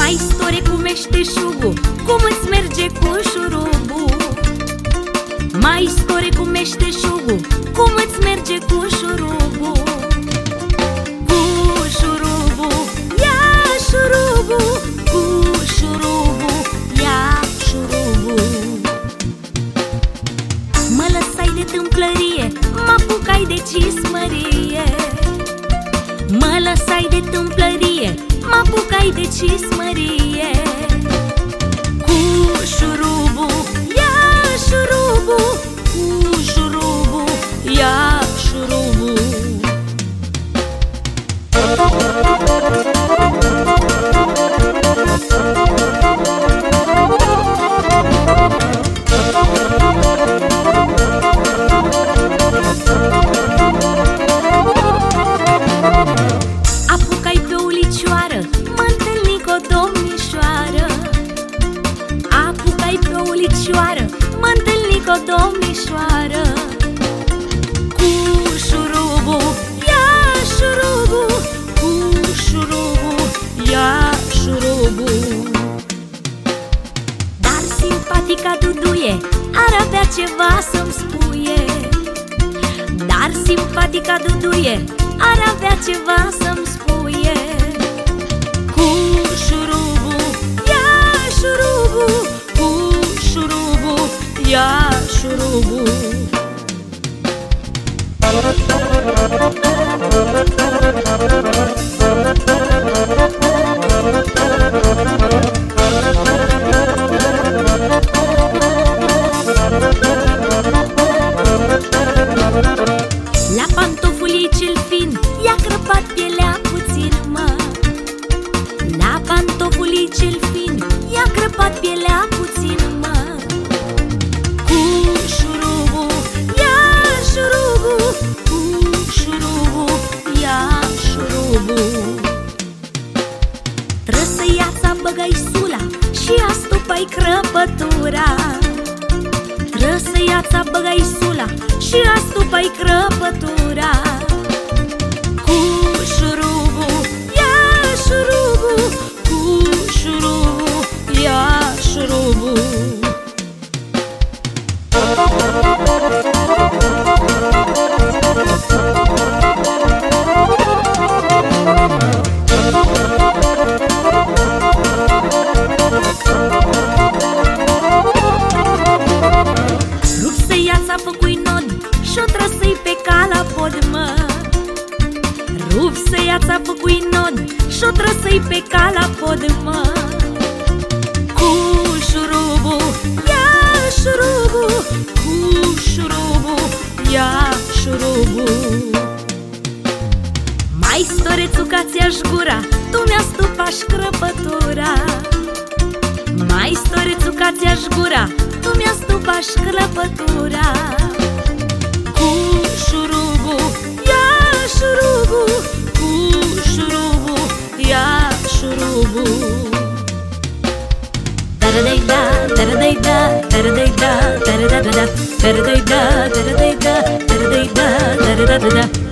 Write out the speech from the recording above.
Maistore, cu meșteșugul, cum îți merge cu șurubul? Maistore, cu meșteșugul, cum îți merge cu șurubul? Cu șurubul, ia șurubul, cu șurubul, ia șurubul. Mă lăsai de tâmplărie, mă apucai de cismărie. Mă lăsai de tâmplărie, mă apucai de cismărie. Cu șurubul, ia șurubul, cu șurubul, ia șurubul. Apucai pe o licioară, mă întâlni cu o domnișoară. Apucai pe o licioară, mă întâlni cu o domnișoară. Cu șurubul, ia șurubul, cu șurubul, ia șurubul. Dar simpatica Duduie ar avea ceva să-mi spuie. Dar simpatica Duduie ar avea ceva să-mi spuie. Cu șurubul, ia șurubul, cu șurubul, ia șurubul. La pantoful ei cel fin i-a crăpat pielea puțin, mă. La pantoful ei cel fin i-a crăpat pielea puțin, mă. Cu șurubul, ia șurubul, cu șurubul, ia șurubul. Trăsăiața băgai sula și astupai crăpătura. Trăsăiața băgai sula și astupai crăpătura. Cu șurubul, ia șurubul, cu șurubul, ia șurubul. Rupsăiața făcui nod și-o trăsăi pe cala pod, mă. Rupsăiața făcui nod și-o trăsăi pe cala pod, mă. Cu șurubul, ia șurubul, cu șurubul, ia șurubul. Maistorețuca, ți-aș gura, tu mi-a stupat crăpătura. Maistorețuca, ți-aș gura, tu mi-a stupat crăpătura. Cu șurubul, ia șurubul, cu șurubul, ia șurubul. Da-da-dai-da, da-da-dai-da, da-da-dai-da, da-da-da-da-da, da-da-dai-da, da-da-dai-da, da-da-dai-da, da-da-da-da-da.